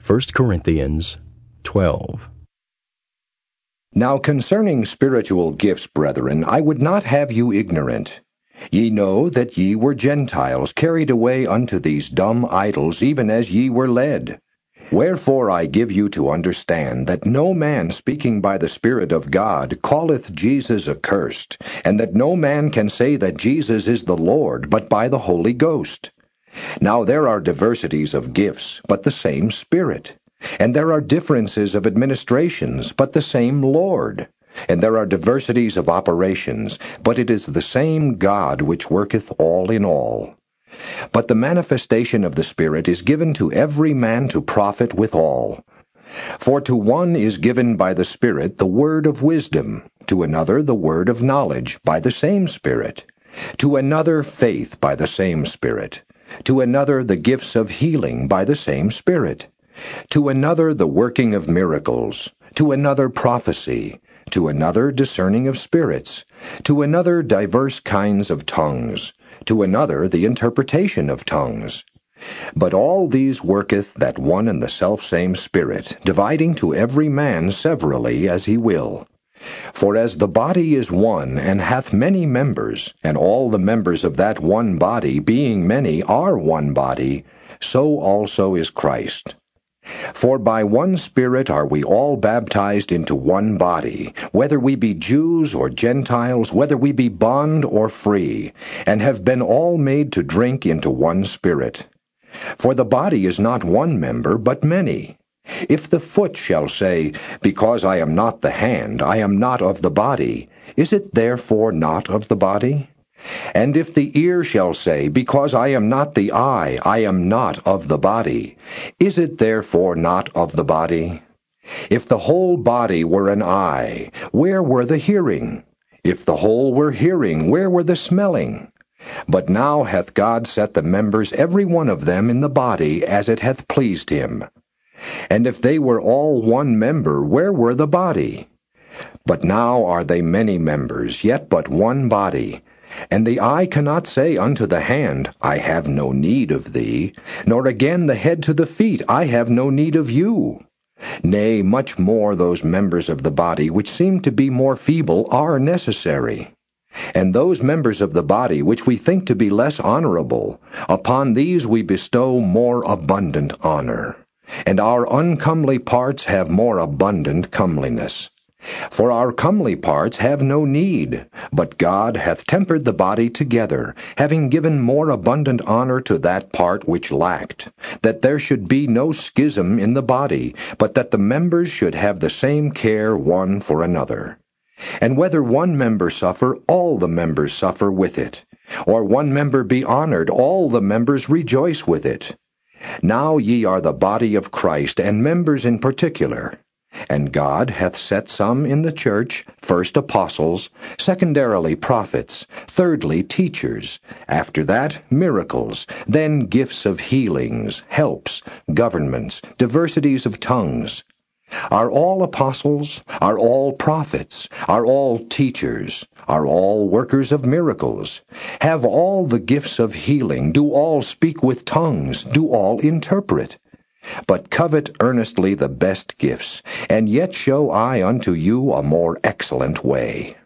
1 Corinthians 12. Now concerning spiritual gifts, brethren, I would not have you ignorant. Ye know that ye were Gentiles, carried away unto these dumb idols, even as ye were led. Wherefore I give you to understand that no man speaking by the Spirit of God calleth Jesus accursed, and that no man can say that Jesus is the Lord, but by the Holy Ghost. Now there are diversities of gifts, but the same Spirit. And there are differences of administrations, but the same Lord. And there are diversities of operations, but it is the same God which worketh all in all. But the manifestation of the Spirit is given to every man to profit withal. For to one is given by the Spirit the word of wisdom, to another the word of knowledge by the same Spirit, to another faith by the same Spirit, to another the gifts of healing by the same Spirit, to another the working of miracles, to another prophecy, to another discerning of spirits, to another diverse kinds of tongues, to another the interpretation of tongues. But all these worketh that one and the selfsame Spirit, dividing to every man severally as he will. For as the body is one, and hath many members, and all the members of that one body, being many, are one body, so also is Christ. For by one Spirit are we all baptized into one body, whether we be Jews or Gentiles, whether we be bond or free, and have been all made to drink into one Spirit. For the body is not one member, but many. If the foot shall say, Because I am not the hand, I am not of the body, is it therefore not of the body? And if the ear shall say, Because I am not the eye, I am not of the body, is it therefore not of the body? If the whole body were an eye, where were the hearing? If the whole were hearing, where were the smelling? But now hath God set the members every one of them in the body as it hath pleased him. And if they were all one member, where were the body? But now are they many members, yet but one body. And the eye cannot say unto the hand, I have no need of thee, nor again the head to the feet, I have no need of you. Nay, much more those members of the body which seem to be more feeble are necessary. And those members of the body which we think to be less honorable, upon these we bestow more abundant honor. And our uncomely parts have more abundant comeliness. For our comely parts have no need, but God hath tempered the body together, having given more abundant honor to that part which lacked, that there should be no schism in the body, but that the members should have the same care one for another. And whether one member suffer, all the members suffer with it. Or one member be honored, all the members rejoice with it. Now ye are the body of Christ, and members in particular. And God hath set some in the church, first apostles, secondarily prophets, thirdly teachers, after that miracles, then gifts of healings, helps, governments, diversities of tongues. Are all apostles? Are all prophets? Are all teachers? Are all workers of miracles? Have all the gifts of healing? Do all speak with tongues? Do all interpret? But covet earnestly the best gifts, and yet show I unto you a more excellent way.